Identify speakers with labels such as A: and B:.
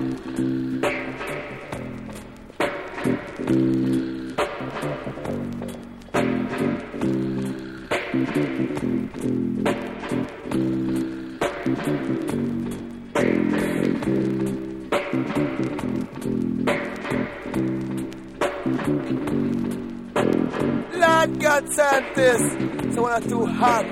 A: Lord God sent this. So when I do hot.